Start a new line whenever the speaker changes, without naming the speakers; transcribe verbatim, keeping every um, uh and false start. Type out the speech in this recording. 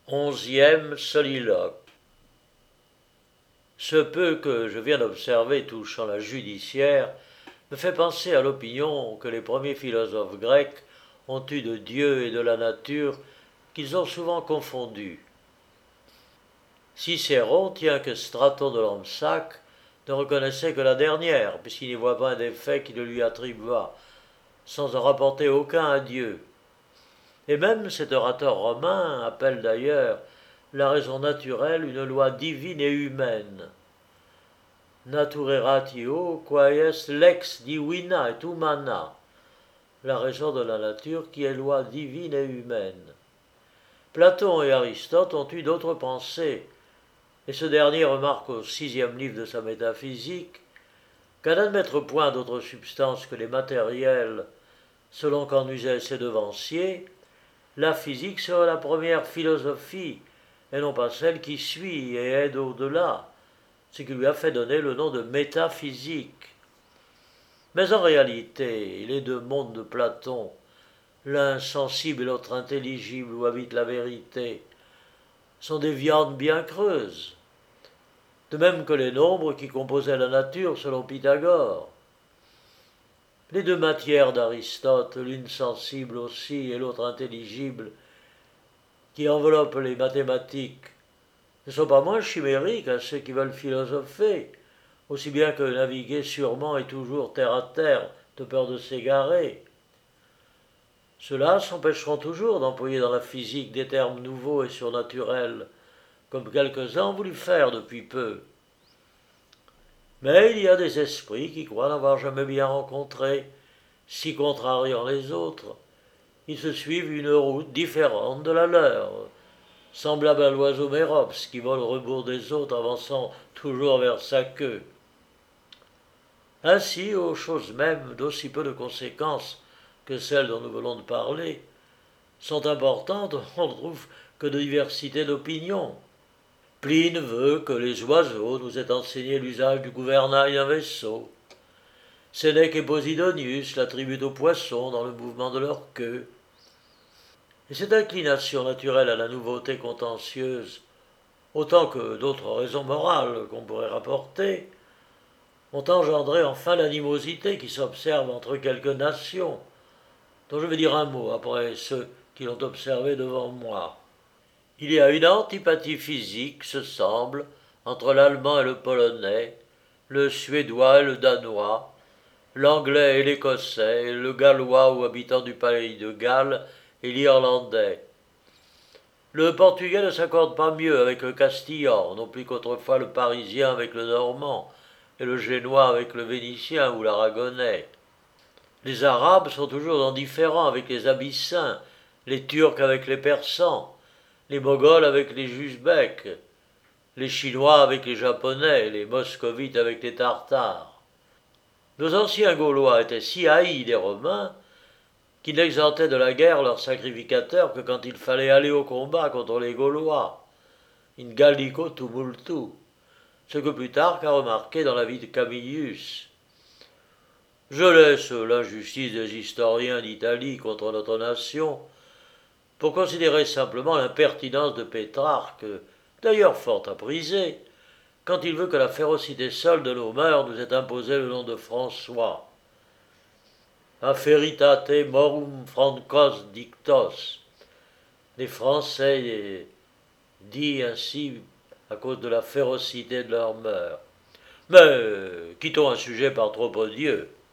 Onzième soliloque. Ce peu que je viens d'observer touchant la judiciaire me fait penser à l'opinion que les premiers philosophes grecs ont eue de Dieu et de la nature, qu'ils ont souvent confondus. Cicéron tient que Straton de Lampsaque ne reconnaissait que la dernière, puisqu'il n'y voit pas un défait qui le lui attribua, sans en rapporter aucun à Dieu. Et même cet orateur romain appelle d'ailleurs la raison naturelle une loi divine et humaine. Nature ratio quaes lex divina et humana, la raison de la nature qui est loi divine et humaine. Platon et Aristote ont eu d'autres pensées, et ce dernier remarque au sixième livre de sa métaphysique qu'à n'admettre point d'autre substance que les matériels, selon qu'en usaient ses devanciers, la physique serait la première philosophie, et non pas celle qui suit et aide au-delà, ce qui lui a fait donner le nom de métaphysique. Mais en réalité, les deux mondes de Platon, l'un sensible et l'autre intelligible où habite la vérité, sont des viandes bien creuses, de même que les nombres qui composaient la nature selon Pythagore. Les deux matières d'Aristote, l'une sensible aussi et l'autre intelligible, qui enveloppent les mathématiques, ne sont pas moins chimériques à ceux qui veulent philosopher, aussi bien que naviguer sûrement et toujours terre à terre, de peur de s'égarer. Ceux-là s'empêcheront toujours d'employer dans la physique des termes nouveaux et surnaturels, comme quelques-uns ont voulu faire depuis peu. Mais il y a des esprits qui croient n'avoir jamais bien rencontré, si contrariant les autres, ils se suivent une route différente de la leur, semblable à l'oiseau mérops qui vole au rebours des autres, avançant toujours vers sa queue. Ainsi, aux choses mêmes d'aussi peu de conséquences que celles dont nous venons de parler, sont importantes, on ne trouve que de diversité d'opinions. Pline veut que les oiseaux nous aient enseigné l'usage du gouvernail d'un vaisseau. Sénèque et Posidonius l'attribuent aux poissons dans le mouvement de leur queue. Et cette inclination naturelle à la nouveauté contentieuse, autant que d'autres raisons morales qu'on pourrait rapporter, ont engendré enfin l'animosité qui s'observe entre quelques nations, dont je vais dire un mot après ceux qui l'ont observé devant moi. Il y a une antipathie physique, ce semble, entre l'allemand et le polonais, le suédois et le danois, l'anglais et l'écossais, le gallois ou habitant du pays de Galles et l'irlandais. Le portugais ne s'accorde pas mieux avec le castillan, non plus qu'autrefois le parisien avec le normand, et le génois avec le vénitien ou l'aragonais. Les arabes sont toujours indifférents avec les abyssins, les turcs avec les persans, les moghols avec les jusbeks, les chinois avec les japonais, les moscovites avec les tartares. Nos anciens Gaulois étaient si haïs des Romains qu'ils n'exentaient de la guerre leurs sacrificateurs que quand il fallait aller au combat contre les Gaulois. In Gallico tumultu, ce que Plutarque a remarqué dans la vie de Camillus. Je laisse l'injustice des historiens d'Italie contre notre nation pour considérer simplement l'impertinence de Pétrarque, d'ailleurs fort à priser, quand il veut que la férocité seule de nos mœurs nous ait imposé le nom de François. A feritate morum francos dictos. Les Français disent ainsi à cause de la férocité de leurs mœurs. Mais quittons un sujet par trop odieux.